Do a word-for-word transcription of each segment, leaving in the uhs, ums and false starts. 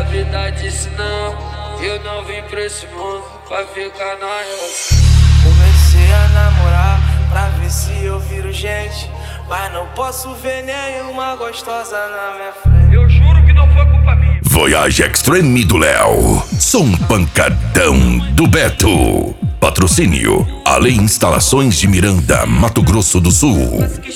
A vida disse não, eu não vim pra esse mundo pra ficar na relação. Comecei a namorar pra ver se eu viro gente, mas não posso ver nenhuma gostosa na minha frente. Eu juro que não foi culpa minha. Voyage Extreme do Léo. Som pancadão do Beto. Patrocínio Ale Instalações de Miranda, Mato Grosso do Sul.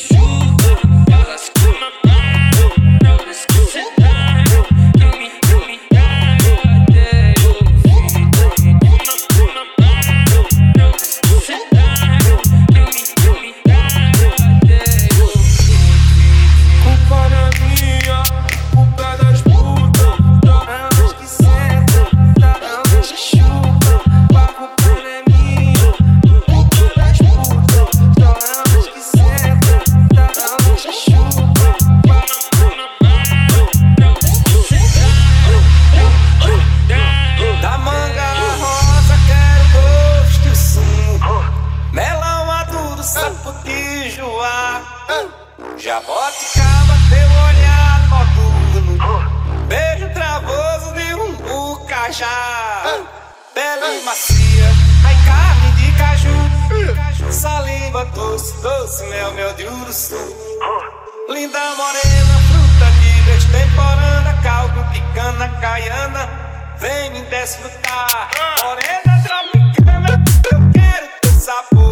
Jaboticaba, teu olhar noturno, beijo travoso de um bucajá, pele macia, ai carne de caju, saliva doce, doce mel, mel de uruçu. Linda morena, fruta de destemporânea, caldo, picana, caiana, vem me desfrutar. Morena tropicana, eu quero teu sabor.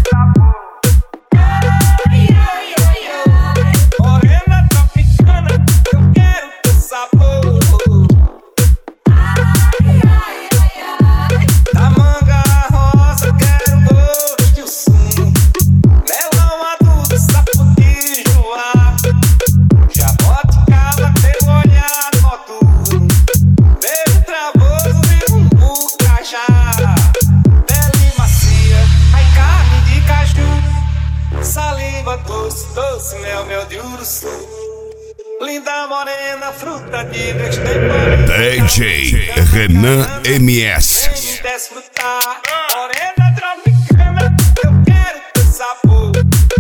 Doce mel, mel de uruçu. Linda morena, fruta de destemporânea. D J Renan M S. Vem desfrutar. Morena tropicana, eu quero teu sabor.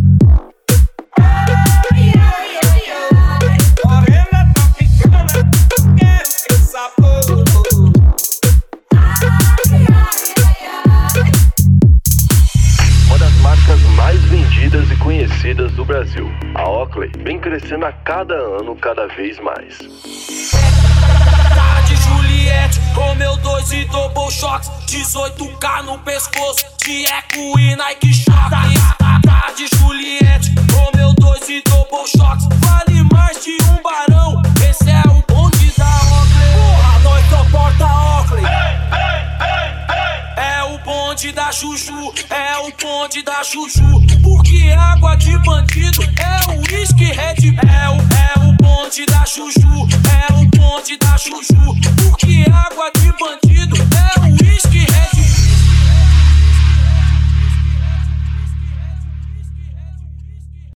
Morena tropicana, eu quero teu sabor. Uma das marcas mais vendidas e conhecidas do Brasil, a Oakley, vem crescendo a cada ano, cada vez mais. Tá de Juliette, com meu dois e double shocks, dezoito K no pescoço, de eco e Nike Shox. Tá, tá de Juliette, com meu dois e double shocks, vale mais de um barão, esse é o bonde da Oakley. Porra, nós só porta Oakley. É o bonde da Juju, é o bonde da Juju, porque água de bandido é o whisky Red. É o, é o bonde da Juju, é o bonde da Juju,